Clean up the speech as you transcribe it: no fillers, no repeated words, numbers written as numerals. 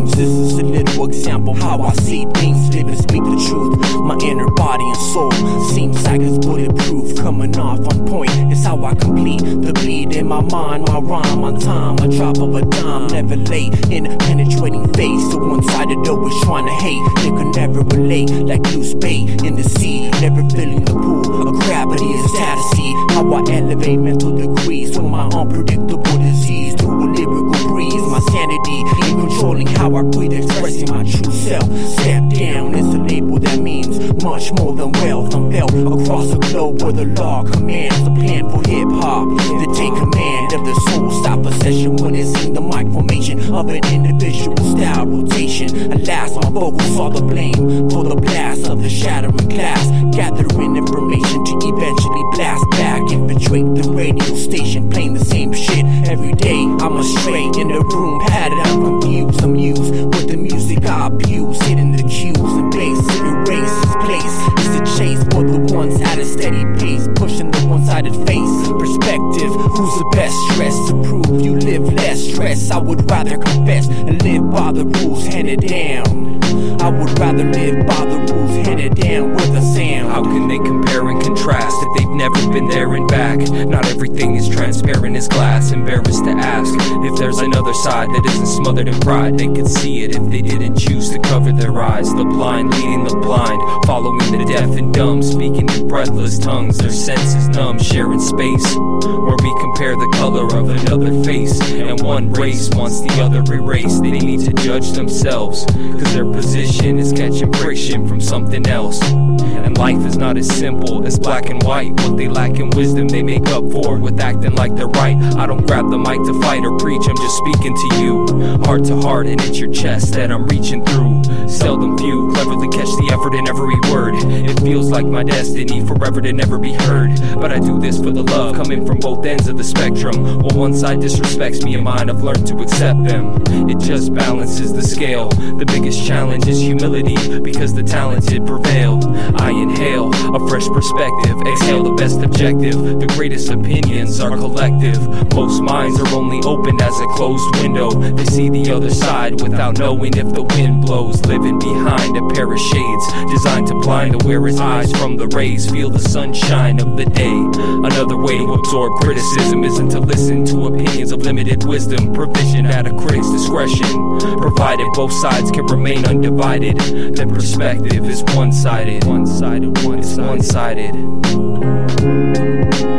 truths. This is a little example how I see things, live and speak the truth. My inner body and soul seems like it's bulletproof. Coming off on point is how I complete the beat in my mind, my rhyme on time. A drop of a dime, never late in a penetrating face. The one-sided always trying to hate, they can never relate. Like loose bait in the sea, never feeling the pull of gravity. Is sad to see how I elevate mental degrees from my unpredictable disease to a lyrical breeze. My sanity in controlling how I breathe, expressing my true self. Step down is a label that means much more than wealth. I'm felt across the globe where the law commands a plan for hip-hop to take command of the soul. Stop a session when it's in the mic formation of an individual style rotation. Alas, my vocals saw the blame for the blast of the shattering glass, gathering information to eventually blast back, infiltrate the radio station, playing the same shit every day. I'm astray in the room, padded, I'm confused, amused with the music I abuse, hitting the cues and bass, it erases place. It's a chase for the ones at a steady pace, pushing the one-sided face. Perspective, who's the best? Stress to prove you live less stress. I would rather confess and live by the rules handed down. I would rather live by the rules handed down with a sound. How can they compare and contrast if they've never been there and back? Not everything is transparent as glass. Embarrassed to ask if there's another side that isn't smothered in pride. They could see it if they didn't choose to cover their eyes. The blind leading the blind, following the deaf and dumb, speaking in breathless tongues, their senses numb, sharing space where we compare the color of another face. And one race wants the other erased. They need to judge themselves, cause their position is catching friction from something else. And life is not as simple as black and white. What they lack in wisdom they make up for with acting like they're right. I don't grab the mic to fight or preach, I'm just speaking to you, heart to heart, and it's your chest that I'm reaching through. Seldom few cleverly catch the effort in every word. It feels like my destiny forever to never be heard, but I do this for the love coming from both ends of the spectrum. While one side disrespects me and mine, I've learned to accept them. It just balances the scale. The biggest challenge is humility, because the talented prevail. I inhale a fresh perspective, exhale the best objective. The greatest opinions are collective. Most minds are only opened as a closed window. They see the other side without knowing if the wind blows. Living behind a pair of shades designed to blind aware his eyes from the rays. Feel the sunshine of the day. Another way to absorb criticism isn't to listen to opinions of limited wisdom. Provision at a critic's discretion, provided both sides can remain undivided. Their perspective is one-sided. It's one-sided.